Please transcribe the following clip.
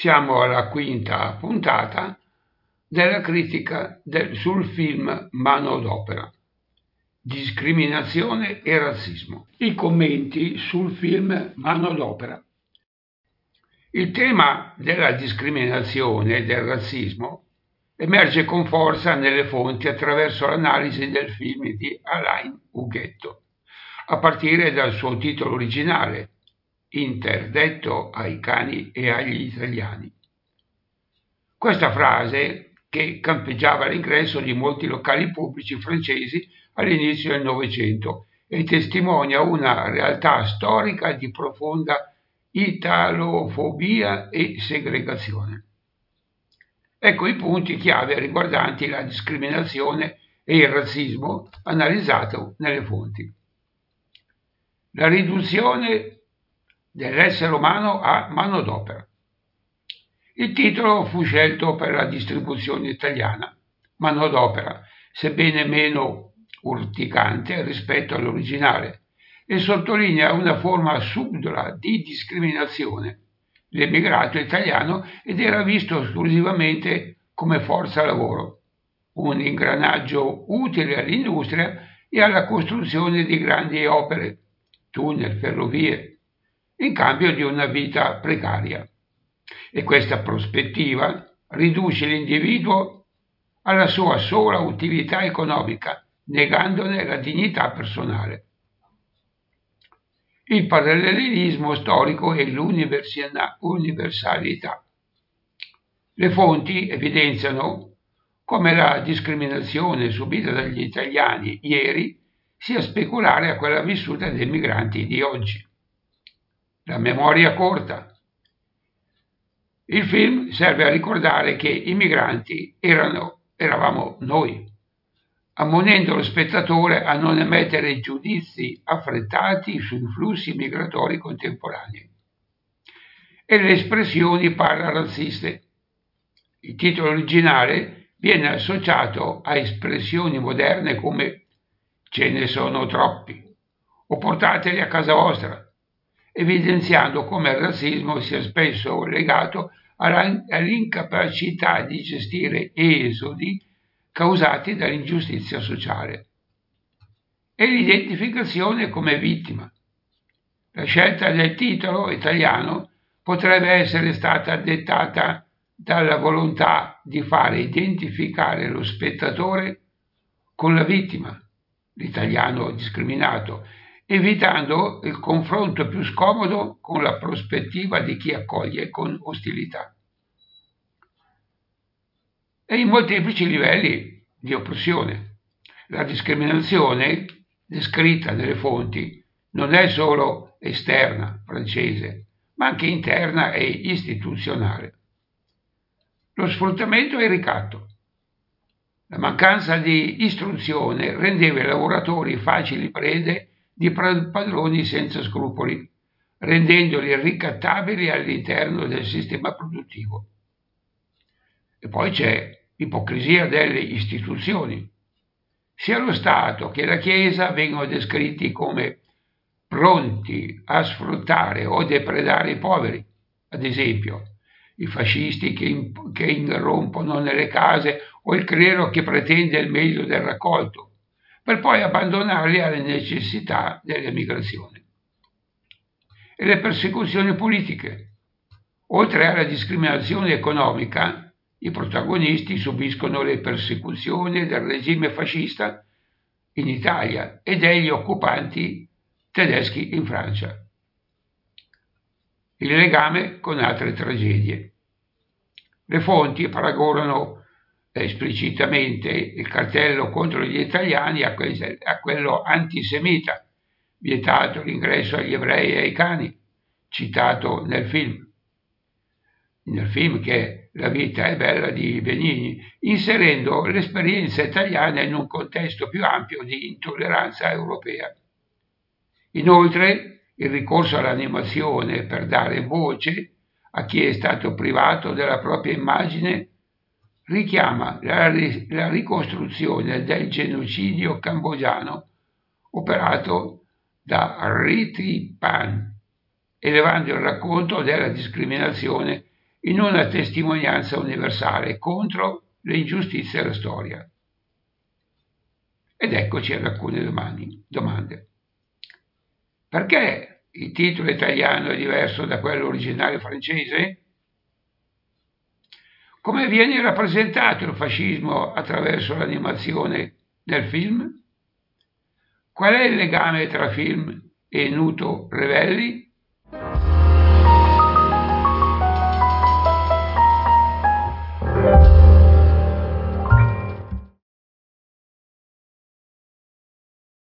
Siamo alla quinta puntata della critica sul film Manodopera, discriminazione e razzismo. I commenti sul film Manodopera. Il tema della discriminazione e del razzismo emerge con forza nelle fonti attraverso l'analisi del film di Alain Huguetto, a partire dal suo titolo originale, interdetto ai cani e agli italiani. Questa frase, che campeggiava all'ingresso di molti locali pubblici francesi all'inizio del Novecento e testimonia una realtà storica di profonda italofobia e segregazione. Ecco i punti chiave riguardanti la discriminazione e il razzismo analizzato nelle fonti. La riduzione dell'essere umano a manodopera. Il titolo fu scelto per la distribuzione italiana, manodopera, sebbene meno urticante rispetto all'originale, e sottolinea una forma subdola di discriminazione, l'emigrato italiano, ed era visto esclusivamente come forza lavoro, un ingranaggio utile all'industria e alla costruzione di grandi opere, tunnel, ferrovie, in cambio di una vita precaria. E questa prospettiva riduce l'individuo alla sua sola utilità economica, negandone la dignità personale. Il parallelismo storico e l'universalità. Le fonti evidenziano come la discriminazione subita dagli italiani ieri sia speculare a quella vissuta dai migranti di oggi. La memoria corta. Il film serve a ricordare che i migranti eravamo noi, ammonendo lo spettatore a non emettere giudizi affrettati sui flussi migratori contemporanei. E le espressioni pararazziste. Il titolo originale viene associato a espressioni moderne come "ce ne sono troppi" o "portateli a casa vostra", evidenziando come il razzismo sia spesso legato all'incapacità di gestire esodi causati dall'ingiustizia sociale. E l'identificazione come vittima. La scelta del titolo italiano potrebbe essere stata dettata dalla volontà di fare identificare lo spettatore con la vittima, l'italiano discriminato, evitando il confronto più scomodo con la prospettiva di chi accoglie con ostilità. E i molteplici livelli di oppressione. La discriminazione, descritta nelle fonti, non è solo esterna, francese, ma anche interna e istituzionale. Lo sfruttamento e il ricatto. La mancanza di istruzione rendeva i lavoratori facili prede di padroni senza scrupoli, rendendoli ricattabili all'interno del sistema produttivo. E poi c'è l'ipocrisia delle istituzioni. Sia lo Stato che la Chiesa vengono descritti come pronti a sfruttare o depredare i poveri, ad esempio i fascisti che irrompono nelle case o il clero che pretende il meglio del raccolto, per poi abbandonarli alle necessità dell'emigrazione. E le persecuzioni politiche. Oltre alla discriminazione economica, i protagonisti subiscono le persecuzioni del regime fascista in Italia e degli occupanti tedeschi in Francia. Il legame con altre tragedie. Le fonti paragonano esplicitamente il cartello contro gli italiani a quello antisemita, vietato l'ingresso agli ebrei e ai cani, citato nel film che è La vita è bella di Benigni, inserendo l'esperienza italiana in un contesto più ampio di intolleranza europea. Inoltre, il ricorso all'animazione per dare voce a chi è stato privato della propria immagine richiama la ricostruzione del genocidio cambogiano operato da Riti Pan, elevando il racconto della discriminazione in una testimonianza universale contro le ingiustizie della storia. Ed eccoci ad alcune domande. Perché il titolo italiano è diverso da quello originale francese? Come viene rappresentato il fascismo attraverso l'animazione del film? Qual è il legame tra film e Nuto Revelli?